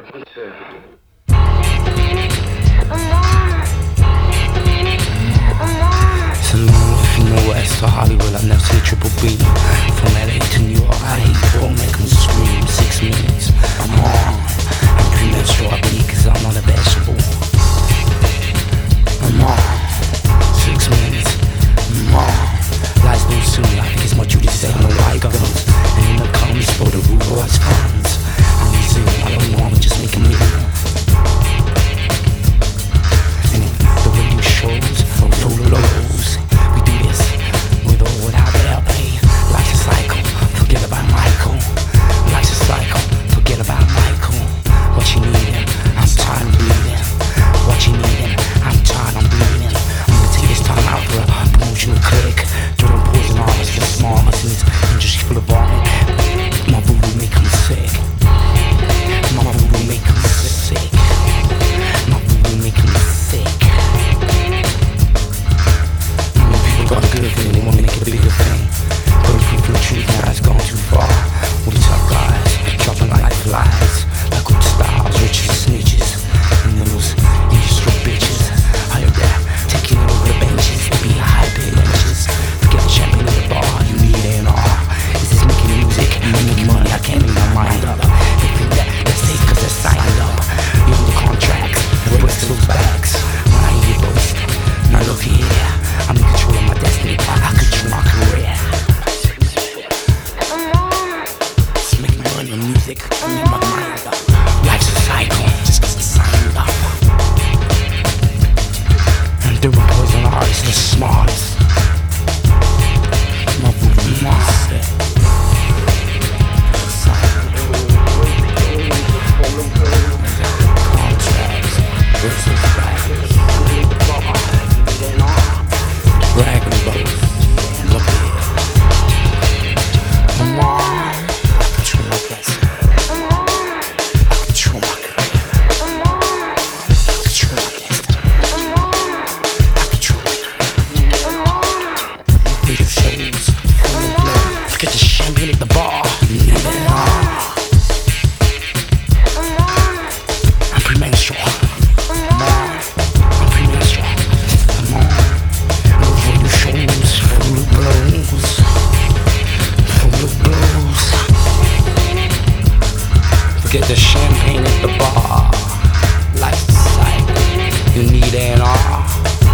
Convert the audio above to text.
From the west to Hollywood, I never see Triple B. From LA to New York, I hate for make them scream. 6 minutes, I'm on. I'm premenstrual, I bleed cause I'm not a vegetable. I'm on. 6 minutes, I'm on. Lies no soon, I think it's my duty to say I know why it goes. And in the comments for the rule was funds. I'm using, I don't know, I'm just making me. And the radio shows full of lows. We do this with or without LA. Life's a cycle, forget about Michael. Life's a cycle, forget about Michael. What you needin', I'm tired of bleeding. What you needin', I'm tired, I'm bleeding. I'm gonna take this time out for a promotional click. Jordan poison artists, the smartest in this industry full of vomit. My voodoo make 'em sick. My voodoo make 'em sick. My voodoo make 'em sick. Got a good feeling, they want me to make it a bigger thing. Bulletproof for the truth, now it's gone too far. All these tough guys, dropping like flies. Like good styles, riches, snitches. And those industry bitches. I heard that, taking over the benches. To be high paid inches. Forget the champagne in the bar, you need A&R. Is this making music? Making money, I can't make my mind up. They think that that's safe cause they're signed up. You know the contracts, breaks those backs. When I hear boast, now look here. I'm in control of my destiny, I control my career. Just making money on music, I'm in my mind up. Life's a cycle, just cause I signed up. I'm doing poison artists, the smartest. My voodoo master. Contracts, versus factors. Bragging about, look here. Come on, I control my destiny. I control my career. I control my destiny. I control my career. Video shows, forget the champagne at the bar. I'm premenstrual. I'm premenstrual. Come on. Full of blows. Forget the champagne at the bar. Life's a cycle, you need A&R.